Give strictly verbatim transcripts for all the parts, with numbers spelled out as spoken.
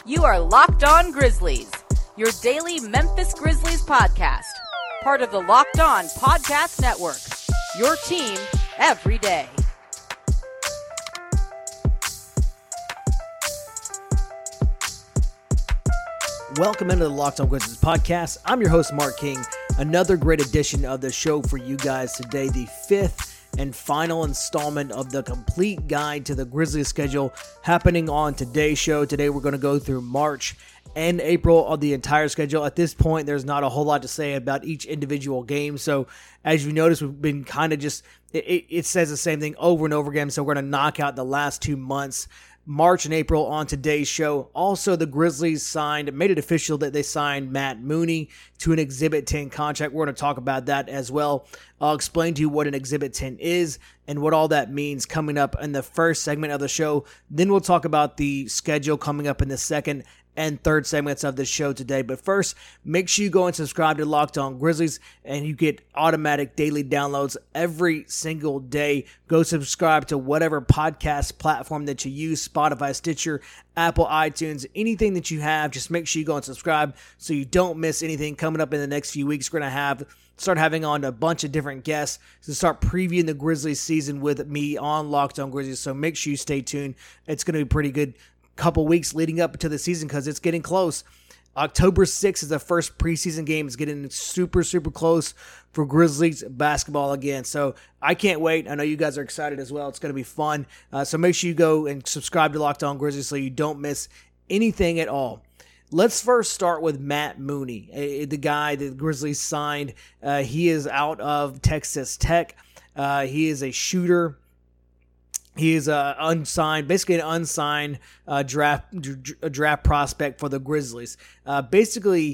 You are Locked On Grizzlies, your daily Memphis Grizzlies podcast. Part of the Locked On Podcast Network, your team every day. Welcome into the Locked On Grizzlies podcast. I'm your host, Mark King. Another great edition of the show for you guys today, the fifth and final installment of the complete guide to the Grizzlies schedule happening on today's show. Today we're going to go through March and April of the entire schedule. At this point, there's not a whole lot to say about each individual game. So as you notice, we've been kind of just, it, it says the same thing over and over again. So we're going to knock out the last two months, March and April, on today's show. Also, the Grizzlies signed, made it official that they signed Matt Mooney to an Exhibit ten contract. We're going to talk about that as well. I'll explain to you what an Exhibit ten is and what all that means coming up in the first segment of the show. Then we'll talk about the schedule coming up in the second and third segments of the show today. But first, make sure you go and subscribe to Locked On Grizzlies, and you get automatic daily downloads every single day. Go subscribe to whatever podcast platform that you use, Spotify, Stitcher, Apple, iTunes, anything that you have. Just make sure you go and subscribe so you don't miss anything coming up in the next few weeks. We're going to have start having on a bunch of different guests to start previewing the Grizzlies season with me on Locked On Grizzlies. So make sure you stay tuned. It's going to be pretty good couple weeks leading up to the season because it's getting close. October sixth is the first preseason game. It's getting super, super close for Grizzlies basketball again. So I can't wait. I know you guys are excited as well. It's going to be fun. Uh, so make sure you go and subscribe to Locked On Grizzlies so you don't miss anything at all. Let's first start with Matt Mooney, the guy that the Grizzlies signed. Uh, he is out of Texas Tech. Uh, he is a shooter. He is a unsigned, basically an unsigned uh, draft a draft prospect for the Grizzlies. Uh, basically,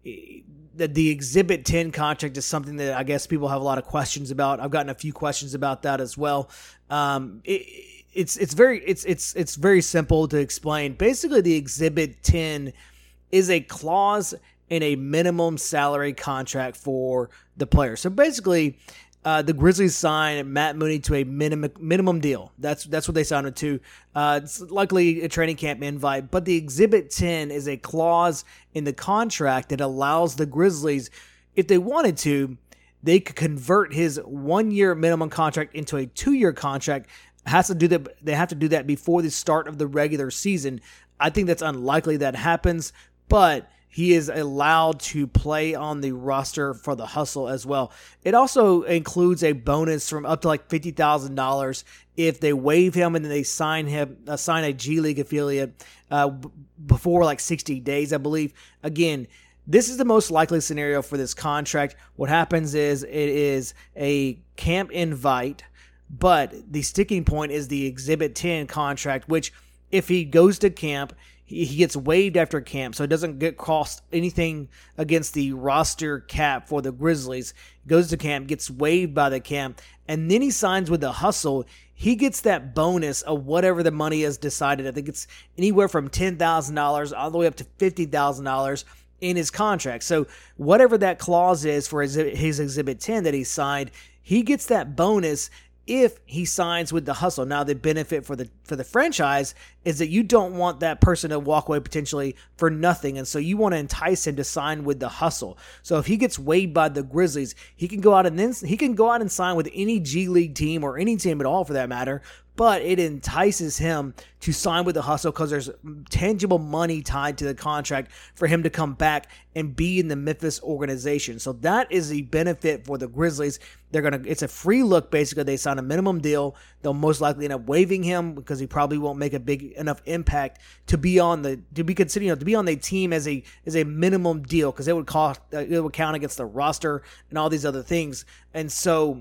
the, the Exhibit ten contract is something that I guess people have a lot of questions about. I've gotten a few questions about that as well. Um, it, it's it's very it's it's it's very simple to explain. Basically, the Exhibit ten is a clause in a minimum salary contract for the player. So basically, Uh, the Grizzlies signed Matt Mooney to a minimum minimum deal. That's that's what they signed him to. Uh, it's likely a training camp invite, but the Exhibit ten is a clause in the contract that allows the Grizzlies, if they wanted to, they could convert his one-year minimum contract into a two-year contract. Has to do that. They have to do that before the start of the regular season. I think that's unlikely that happens, but he is allowed to play on the roster for the hustle as well. It also includes a bonus from up to like fifty thousand dollars if they waive him and then they sign him, uh, sign a G League affiliate uh, b- before like sixty days, I believe. Again, this is the most likely scenario for this contract. What happens is it is a camp invite, but the sticking point is the Exhibit ten contract, which if he goes to camp, he gets waived after camp, so it doesn't get cost anything against the roster cap for the Grizzlies. He goes to camp, gets waived by the camp, and then he signs with the hustle. He gets that bonus of whatever the money is decided. I think it's anywhere from ten thousand dollars all the way up to fifty thousand dollars in his contract. So whatever that clause is for his, his Exhibit ten that he signed, he gets that bonus if he signs with the hustle. Now, the benefit for the for the franchise is that you don't want that person to walk away potentially for nothing, and so you want to entice him to sign with the hustle. So if he gets waived by the Grizzlies, he can go out and then he can go out and sign with any G League team or any team at all for that matter. But it entices him to sign with the hustle because there's tangible money tied to the contract for him to come back and be in the Memphis organization. So that is the benefit for the Grizzlies. They're gonna it's a free look basically. They sign a minimum deal. They'll most likely end up waiving him because he probably won't make a big enough impact to be on the to be considered you know, to be on the team as a as a minimum deal because it would cost uh, it would count against the roster and all these other things. And so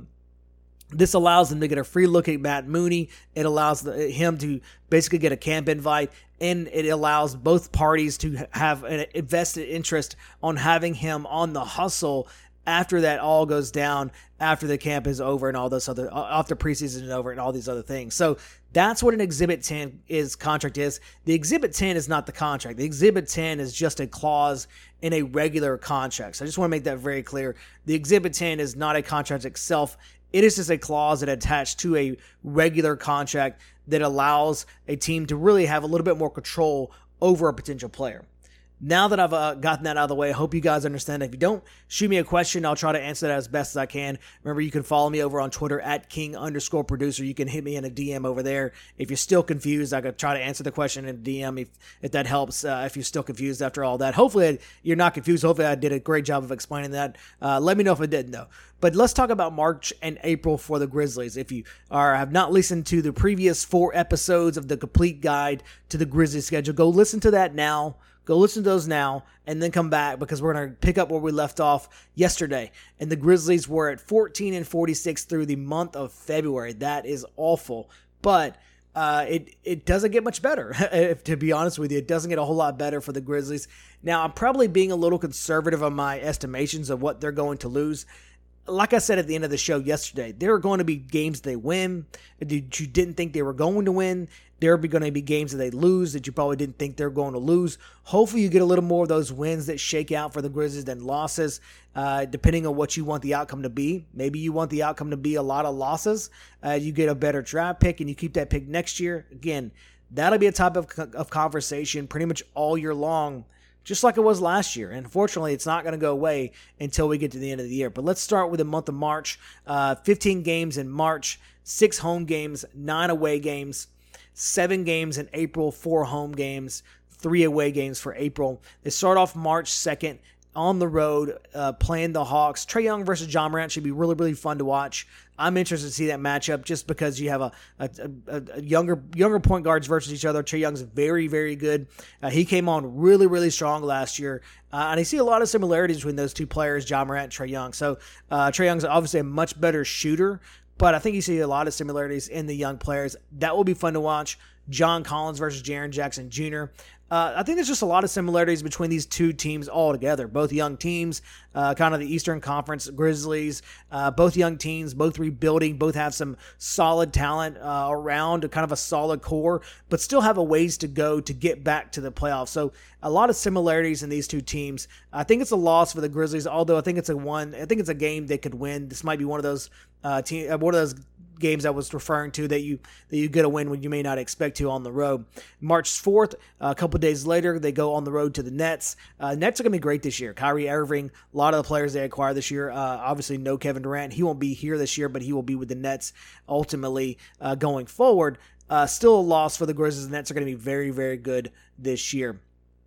this allows them to get a free look at Matt Mooney. It allows the, him to basically get a camp invite, and it allows both parties to have an invested interest on having him on the hustle after that all goes down, after the camp is over and all those other, after preseason is over and all these other things. So that's what an Exhibit ten is contract is. The Exhibit ten is not the contract. The Exhibit ten is just a clause in a regular contract. So I just want to make that very clear. The Exhibit ten is not a contract itself. It is just a clause that attached to a regular contract that allows a team to really have a little bit more control over a potential player. Now that I've uh, gotten that out of the way, I hope you guys understand. If you don't, shoot me a question. I'll try to answer that as best as I can. Remember, you can follow me over on Twitter at King underscore producer. You can hit me in a D M over there. If you're still confused, I could try to answer the question in a D M if, if that helps, uh, if you're still confused after all that. Hopefully, you're not confused. Hopefully, I did a great job of explaining that. Uh, let me know if I didn't, though. But let's talk about March and April for the Grizzlies. If you are have not listened to the previous four episodes of the complete guide to the Grizzlies schedule, go listen to that now. Go listen to those now and then come back because we're going to pick up where we left off yesterday. And the Grizzlies were at fourteen and forty-six through the month of February. That is awful. But uh, it, it doesn't get much better, if, to be honest with you. It doesn't get a whole lot better for the Grizzlies. Now, I'm probably being a little conservative on my estimations of what they're going to lose. Like I said at the end of the show yesterday, there are going to be games they win that you didn't think they were going to win. There are going to be games that they lose that you probably didn't think they were going to lose. Hopefully you get a little more of those wins that shake out for the Grizzlies than losses, uh, depending on what you want the outcome to be. Maybe you want the outcome to be a lot of losses. Uh, you get a better draft pick and you keep that pick next year. Again, that'll be a topic of, of conversation pretty much all year long, just like it was last year. And unfortunately, it's not going to go away until we get to the end of the year. But let's start with the month of March. Uh, fifteen games in March, six home games, nine away games, seven games in April, four home games, three away games for April. They start off March second on the road, uh, playing the Hawks. Trae Young versus Ja Morant should be really, really fun to watch. I'm interested to see that matchup just because you have a, a, a, a younger younger point guards versus each other. Trae Young's very, very good. Uh, he came on really, really strong last year. Uh, and I see a lot of similarities between those two players, Ja Morant and Trae Young. So uh, Trae Young's obviously a much better shooter, but I think you see a lot of similarities in the young players. That will be fun to watch. John Collins versus Jaren Jackson Junior Uh, I think there's just a lot of similarities between these two teams altogether. Both young teams, uh, kind of the Eastern Conference Grizzlies, uh, both young teams, both rebuilding, both have some solid talent uh, around, kind of a solid core, but still have a ways to go to get back to the playoffs. So a lot of similarities in these two teams. I think it's a loss for the Grizzlies, although I think it's a one. I think it's a game they could win. This might be one of those uh, team, one of those. games I was referring to that you that you get a win when you may not expect to on the road. March fourth, uh, a couple days later, they go on the road to the Nets. Uh, Nets are going to be great this year. Kyrie Irving, a lot of the players they acquired this year. Uh, obviously, no Kevin Durant. He won't be here this year, but he will be with the Nets ultimately uh, going forward. Uh, still a loss for the Grizzlies. The Nets are going to be very, very good this year.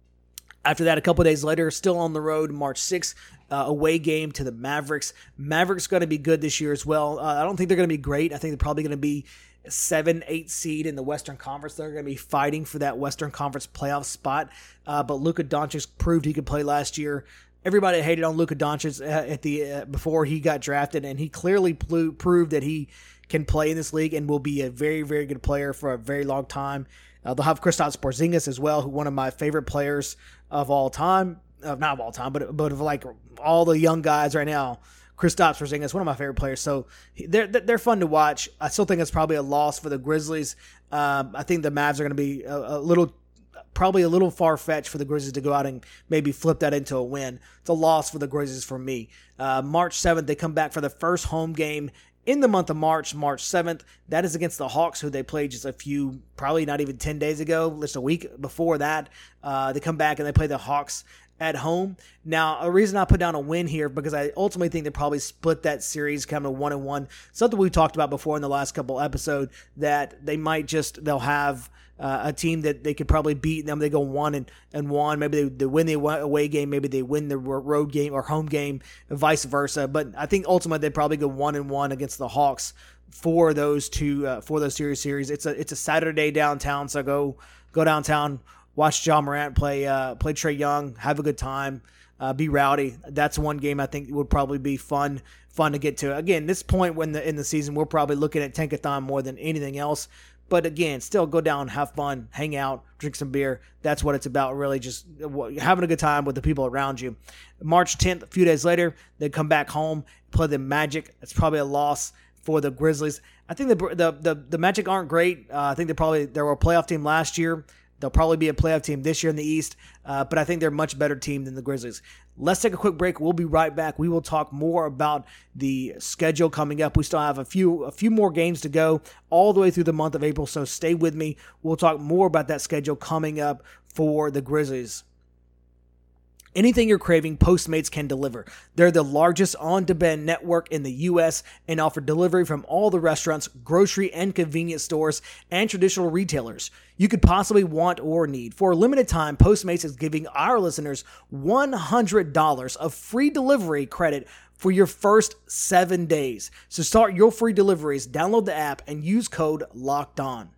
After that, a couple days later, still on the road, March sixth, uh, away game to the Mavericks. Mavericks going to be good this year as well. Uh, I don't think they're going to be great. I think they're probably going to be a seven, eight seed in the Western Conference. They're going to be fighting for that Western Conference playoff spot. Uh, but Luka Doncic proved he could play last year. Everybody hated on Luka Doncic at the uh, before he got drafted, and he clearly pl- proved that he can play in this league and will be a very, very good player for a very long time. Uh, they'll have Kristaps Porzingis as well, who one of my favorite players of all time. Uh, not of all time, but but of like all the young guys right now. Kristaps Porzingis, one of my favorite players. So they're they're fun to watch. I still think it's probably a loss for the Grizzlies. Um, I think the Mavs are going to be a, a little, probably a little far-fetched for the Grizzlies to go out and maybe flip that into a win. It's a loss for the Grizzlies for me. Uh, March seventh, they come back for the first home game in the month of March, March seventh. That is against the Hawks, who they played just a few, probably not even ten days ago, just a week before that. Uh, they come back and they play the Hawks at home. Now, a reason I put down a win here, because I ultimately think they probably split that series kind of one and one. Something we talked about before in the last couple episodes, that they might just, they'll have uh, a team that they could probably beat, and then they go one and, and one. Maybe they, they win the away game, maybe they win the road game or home game, and vice versa. But I think ultimately they probably go one and one against the Hawks for those two, uh, for those series series. It's a it's a Saturday downtown, so go go downtown. Watch Ja Morant play uh, play Trae Young, have a good time, uh, be rowdy. That's one game I think would probably be fun fun to get to. Again, this point when the in the season, we're probably looking at Tankathon more than anything else. But again, still go down, have fun, hang out, drink some beer. That's what it's about, really, just having a good time with the people around you. March tenth, a few days later, they come back home, play the Magic. It's probably a loss for the Grizzlies. I think the the the, the Magic aren't great. Uh, I think they probably they were a playoff team last year. They'll probably be a playoff team this year in the East, uh, but I think they're a much better team than the Grizzlies. Let's take a quick break. We'll be right back. We will talk more about the schedule coming up. We still have a few a few more games to go all the way through the month of April, so stay with me. We'll talk more about that schedule coming up for the Grizzlies. Anything you're craving, Postmates can deliver. They're the largest on-demand network in the U S and offer delivery from all the restaurants, grocery and convenience stores, and traditional retailers you could possibly want or need. For a limited time, Postmates is giving our listeners one hundred dollars of free delivery credit for your first seven days. So start your free deliveries, download the app, and use code LOCKEDON.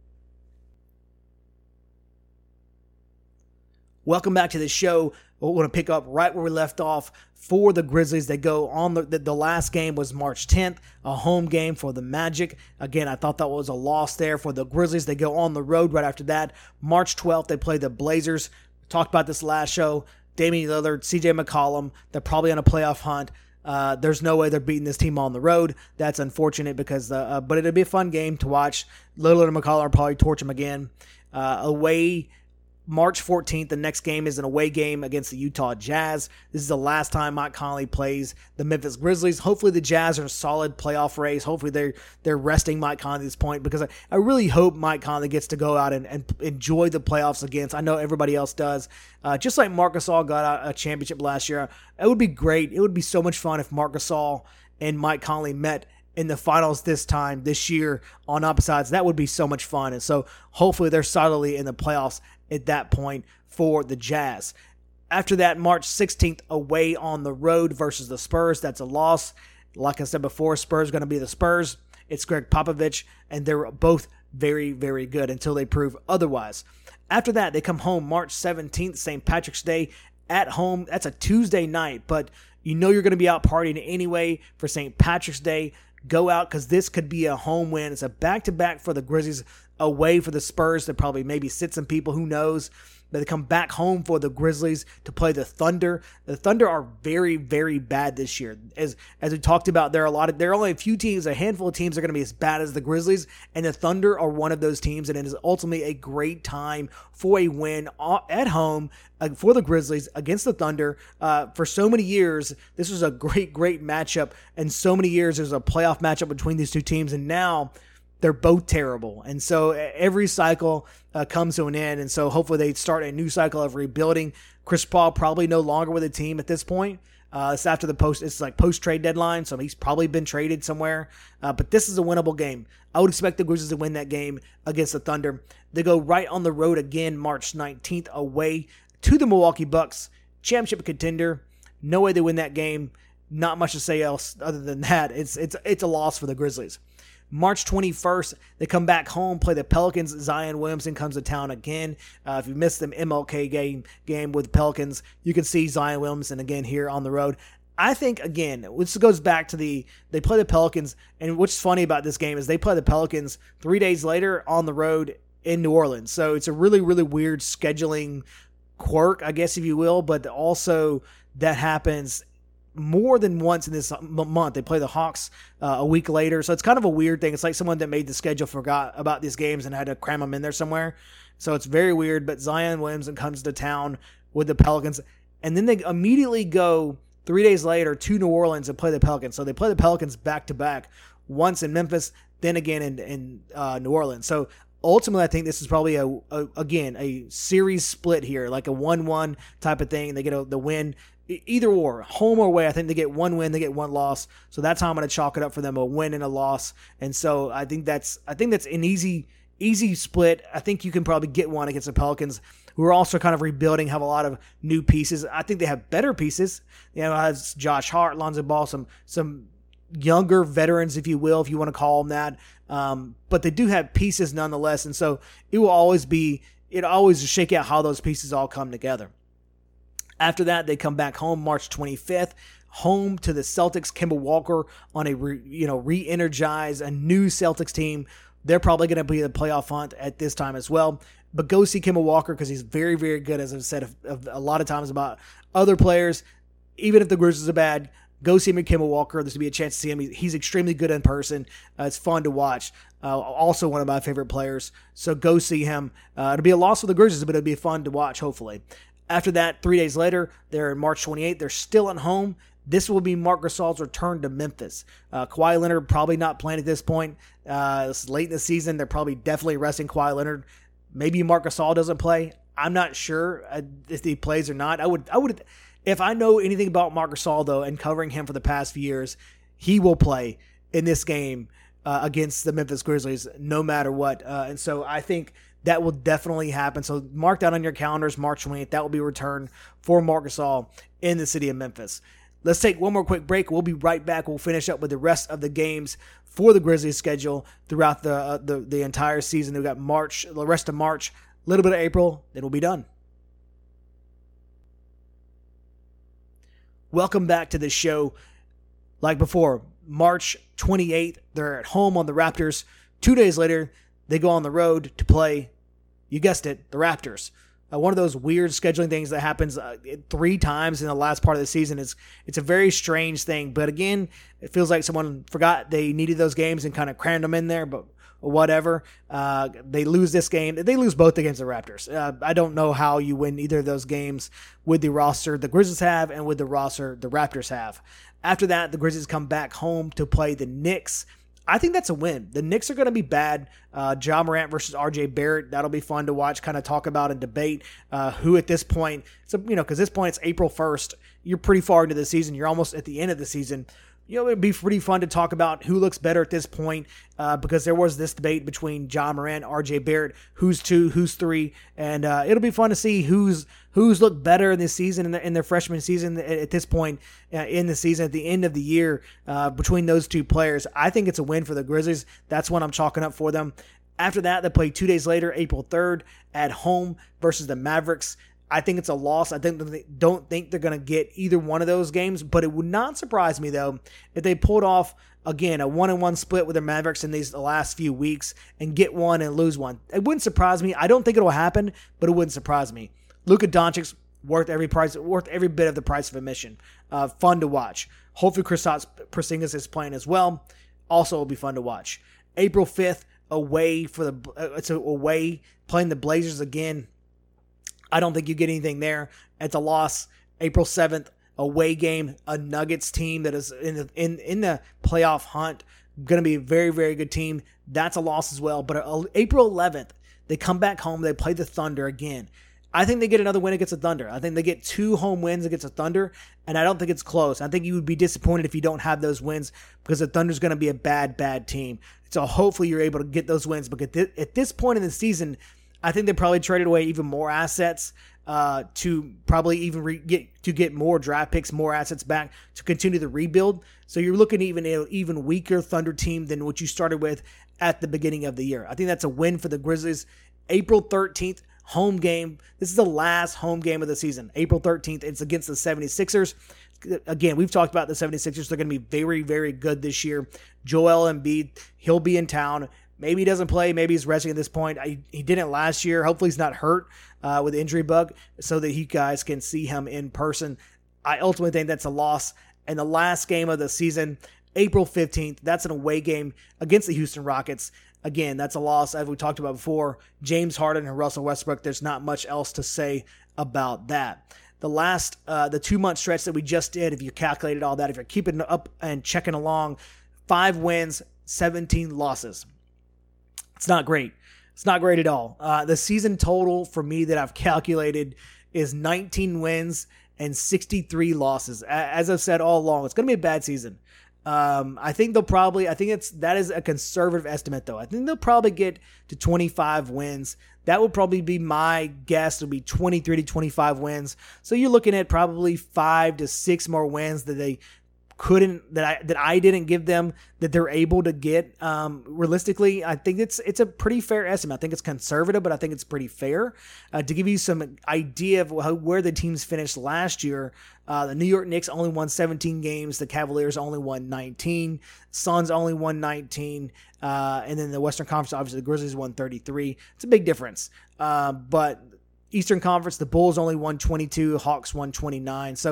Welcome back to the show. We're going to pick up right where we left off for the Grizzlies. They go on the, the, the last game was March tenth, a home game for the Magic. Again, I thought that was a loss there for the Grizzlies. They go on the road right after that. March twelfth, they play the Blazers. We talked about this last show. Damian Lillard, C J McCollum, they're probably on a playoff hunt. Uh, there's no way they're beating this team on the road. That's unfortunate because, uh, uh, but it'll be a fun game to watch. Lillard and McCollum will probably torch them again. Uh, away. March fourteenth, the next game is an away game against the Utah Jazz. This is the last time Mike Conley plays the Memphis Grizzlies. Hopefully the Jazz are in a solid playoff race. Hopefully they're, they're resting Mike Conley at this point because I, I really hope Mike Conley gets to go out and, and enjoy the playoffs against. I know everybody else does. Uh, just like Marc Gasol got a championship last year. It would be great. It would be so much fun if Marc Gasol and Mike Conley met in the finals this time, this year, on opposite sides. That would be so much fun. And so hopefully they're solidly in the playoffs at that point for the Jazz. After that, March sixteenth, away on the road versus the Spurs. That's a loss. Like I said before, Spurs going to be the Spurs. It's Greg Popovich, and they're both very, very good until they prove otherwise. After that, they come home March seventeenth, Saint Patrick's Day, at home. That's a Tuesday night, but you know you're going to be out partying anyway for Saint Patrick's Day. Go out because this could be a home win. It's a back-to-back for the Grizzlies, away for the Spurs to probably maybe sit some people. Who knows? But they come back home for the Grizzlies to play the Thunder. The Thunder are very, very bad this year. As as we talked about, there are a lot of there are only a few teams, a handful of teams are going to be as bad as the Grizzlies, and the Thunder are one of those teams. And it is ultimately a great time for a win at home for the Grizzlies against the Thunder. Uh, for so many years, this was a great, great matchup, and so many years there's a playoff matchup between these two teams, and now they're both terrible. And so every cycle uh, comes to an end. And so hopefully they start a new cycle of rebuilding. Chris Paul probably no longer with the team at this point. Uh, it's after the post, it's like post-trade deadline. So he's probably been traded somewhere. Uh, but this is a winnable game. I would expect the Grizzlies to win that game against the Thunder. They go right on the road again, March nineteenth, away to the Milwaukee Bucks. Championship contender. No way they win that game. Not much to say else other than that. It's, it's, it's a loss for the Grizzlies. March twenty-first, they come back home, play the Pelicans. Zion Williamson comes to town again. Uh, if you missed the M L K game game with Pelicans, you can see Zion Williamson again here on the road. I think, again, this goes back to the, they play the Pelicans, and what's funny about this game is they play the Pelicans three days later on the road in New Orleans. So it's a really, really weird scheduling quirk, I guess, if you will, but also that happens more than once in this month. They play the Hawks uh, a week later. So it's kind of a weird thing. It's like someone that made the schedule forgot about these games and had to cram them in there somewhere. So it's very weird, but Zion Williamson comes to town with the Pelicans, and then they immediately go three days later to New Orleans and play the Pelicans. So they play the Pelicans back-to-back, once in Memphis, then again in, in uh, New Orleans. So ultimately, I think this is probably, a, a again, a series split here, like a one one type of thing. They get a, the win. Either or, home or away, I think they get one win, they get one loss. So that's how I'm going to chalk it up for them, a win and a loss. And so I think that's I think that's an easy easy split. I think you can probably get one against the Pelicans, who are also kind of rebuilding, have a lot of new pieces. I think they have better pieces. You know, has Josh Hart, Lonzo Ball, some some younger veterans, if you will, if you want to call them that. Um, but they do have pieces nonetheless. And so it will always be, it always shake out how those pieces all come together. After that, they come back home March twenty-fifth, home to the Celtics. Kemba Walker on a re, you know re-energize a new Celtics team. They're probably going to be in the playoff hunt at this time as well. But go see Kemba Walker because he's very, very good, as I've said a, a lot of times about other players. Even if the Grizzlies are bad, Go see Kemba Walker. This will be a chance to see him. He's extremely good in person. Uh, it's fun to watch. Uh, also one of my favorite players. So go see him. Uh, it'll be a loss for the Grizzlies, but it'll be fun to watch, hopefully. After that, three days later, they're in March twenty-eighth. They're still at home. This will be Marc Gasol's return to Memphis. Uh, Kawhi Leonard probably not playing at this point. Uh, this is late in the season. They're probably definitely resting Kawhi Leonard. Maybe Marc Gasol doesn't play. I'm not sure if he plays or not. I would, I would, if I know anything about Marc Gasol though, and covering him for the past few years, he will play in this game uh, against the Memphis Grizzlies, no matter what. Uh, and so I think that will definitely happen. So mark that on your calendars, March twenty-eighth. That will be a return for Marc Gasol in the city of Memphis. Let's take one more quick break. We'll be right back. We'll finish up with the rest of the games for the Grizzlies schedule throughout the uh, the, the entire season. We've got March, the rest of March, a little bit of April, then we'll be done. Welcome back to the show. Like before, March twenty-eighth, they're at home on the Raptors. Two days later, they go on the road to play, you guessed it, the Raptors. Uh, one of those weird scheduling things that happens uh, three times in the last part of the season. It's, it's a very strange thing. But again, it feels like someone forgot they needed those games and kind of crammed them in there. But whatever. Uh, they lose this game. They lose both against the Raptors. Uh, I don't know how you win either of those games with the roster the Grizzlies have and with the roster the Raptors have. After that, the Grizzlies come back home to play the Knicks. I think that's a win. The Knicks are going to be bad. Uh, Ja Morant versus R J Barrett. That'll be fun to watch, kind of talk about and debate uh, who at this point, so, you know, because this point it's April first. You're pretty far into the season. You're almost at the end of the season. You know, it'd be pretty fun to talk about who looks better at this point uh, because there was this debate between Ja Morant, R J Barrett, who's two, who's three, and uh, it'll be fun to see who's who's looked better in this season, in, the, in their freshman season at, at this point uh, in the season, at the end of the year uh, between those two players. I think it's a win for the Grizzlies. That's what I'm chalking up for them. After that, they play two days later, April third, at home versus the Mavericks. I think it's a loss. I think they don't think they're going to get either one of those games, but it would not surprise me, though, if they pulled off, again, a one-and-one split with the Mavericks in these the last few weeks and get one and lose one. It wouldn't surprise me. I don't think it will happen, but it wouldn't surprise me. Luka Doncic, worth every price, worth every bit of the price of admission. Uh, fun to watch. Hopefully, Kristaps Porzingis is playing as well. Also, will be fun to watch. April fifth, away for the uh, it's a, away playing the Blazers again. I don't think you get anything there. It's a loss. April seventh, away game, a Nuggets team that is in the, in, in the playoff hunt. Going to be a very, very good team. That's a loss as well. But uh, April eleventh, they come back home. They play the Thunder again. I think they get another win against the Thunder. I think they get two home wins against the Thunder, and I don't think it's close. I think you would be disappointed if you don't have those wins because the Thunder's going to be a bad, bad team. So hopefully you're able to get those wins. But at this, at this point in the season, I think they probably traded away even more assets uh, to probably even re- get to get more draft picks, more assets back to continue the rebuild. So you're looking at even an even weaker Thunder team than what you started with at the beginning of the year. I think that's a win for the Grizzlies. April thirteenth, home game. This is the last home game of the season. April thirteenth, it's against the seventy-sixers. Again, we've talked about the seventy-sixers. They're going to be very, very good this year. Joel Embiid, he'll be in town. Maybe he doesn't play. Maybe he's resting at this point. I, he didn't last year. Hopefully he's not hurt uh, with the injury bug so that you guys can see him in person. I ultimately think that's a loss. And the last game of the season, April fifteenth, that's an away game against the Houston Rockets. Again, that's a loss, as we talked about before. James Harden and Russell Westbrook, there's not much else to say about that. The last, uh, the two-month stretch that we just did, if you calculated all that, if you're keeping up and checking along, five wins, seventeen losses. It's not great. It's not great at all. Uh, the season total for me that I've calculated is nineteen wins and sixty-three losses. As I've said all along, it's going to be a bad season. Um, I think they'll probably, I think it's, that is a conservative estimate though. I think they'll probably get to twenty-five wins. That would probably be my guess. It'll be twenty-three to twenty-five wins. So you're looking at probably five to six more wins that they couldn't, that I, that I didn't give them, that they're able to get. Um, realistically, I think it's, it's a pretty fair estimate. I think it's conservative, but I think it's pretty fair. Uh, to give you some idea of how, where the teams finished last year, uh, the New York Knicks only won seventeen games. The Cavaliers only won nineteen. Suns only won nineteen. Uh, and then the Western Conference, obviously the Grizzlies won thirty-three. It's a big difference. Uh, but Eastern Conference, the Bulls only won twenty-two. Hawks won twenty-nine. So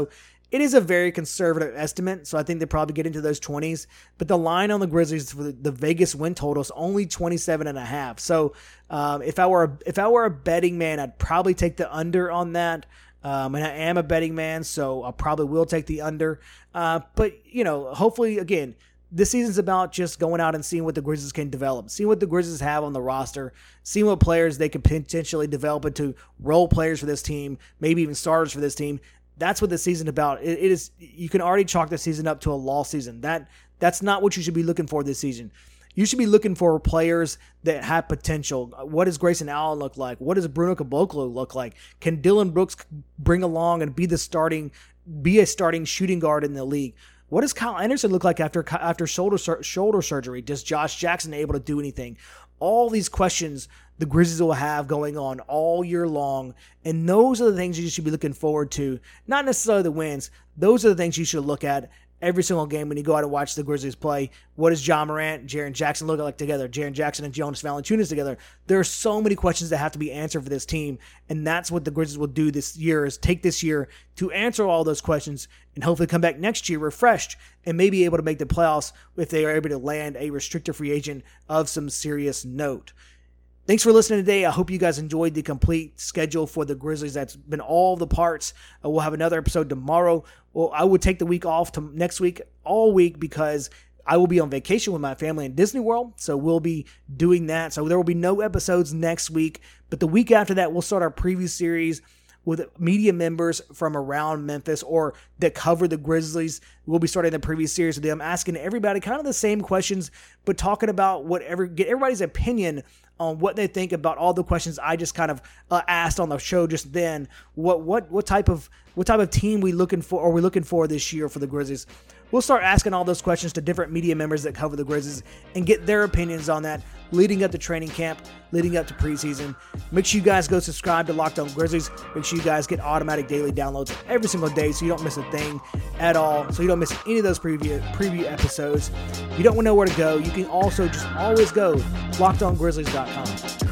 It is a very conservative estimate, so I think they probably get into those twenties. But the line on the Grizzlies for the, the Vegas win total is only twenty-seven and a half. So um, if I were a, if I were a betting man, I'd probably take the under on that. Um, and I am a betting man, so I probably will take the under. Uh, but you know, hopefully, again, this season's about just going out and seeing what the Grizzlies can develop, seeing what the Grizzlies have on the roster, seeing what players they could potentially develop into role players for this team, maybe even starters for this team. That's what the season about. It, it is. You can already chalk the season up to a lost season. That that's not what you should be looking for this season. You should be looking for players that have potential. What does Grayson Allen look like? What does Bruno Caboclo look like? Can Dillon Brooks bring along and be the starting, be a starting shooting guard in the league? What does Kyle Anderson look like after after shoulder shoulder surgery? Does Josh Jackson able to do anything? All these questions the Grizzlies will have going on all year long, and those are the things you should be looking forward to. Not necessarily the wins. Those are the things you should look at every single game when you go out and watch the Grizzlies play. What does Ja Morant, Jaren Jackson look like together? Jaren Jackson and Jonas Valanciunas together. There are so many questions that have to be answered for this team, and that's what the Grizzlies will do this year, is take this year to answer all those questions and hopefully come back next year refreshed and maybe able to make the playoffs if they are able to land a restricted free agent of some serious note. Thanks for listening today. I hope you guys enjoyed the complete schedule for the Grizzlies. That's been all the parts. Uh, we'll have another episode tomorrow. Well, I would take the week off to next week, all week, because I will be on vacation with my family in Disney World. So we'll be doing that. So there will be no episodes next week. But the week after that, we'll start our preview series with media members from around Memphis or that cover the Grizzlies. We'll be starting the previous series with them, asking everybody kind of the same questions, but talking about whatever, get everybody's opinion on what they think about all the questions I just kind of uh, asked on the show just then. What what what type of what type of team we looking for? Are we looking for this year for the Grizzlies? We'll start asking all those questions to different media members that cover the Grizzlies and get their opinions on that leading up to training camp, leading up to preseason. Make sure you guys go subscribe to Locked On Grizzlies. Make sure you guys get automatic daily downloads every single day so you don't miss a thing at all, so you don't miss any of those preview preview episodes. If you don't know where to go, you can also just always go locked on grizzlies dot com.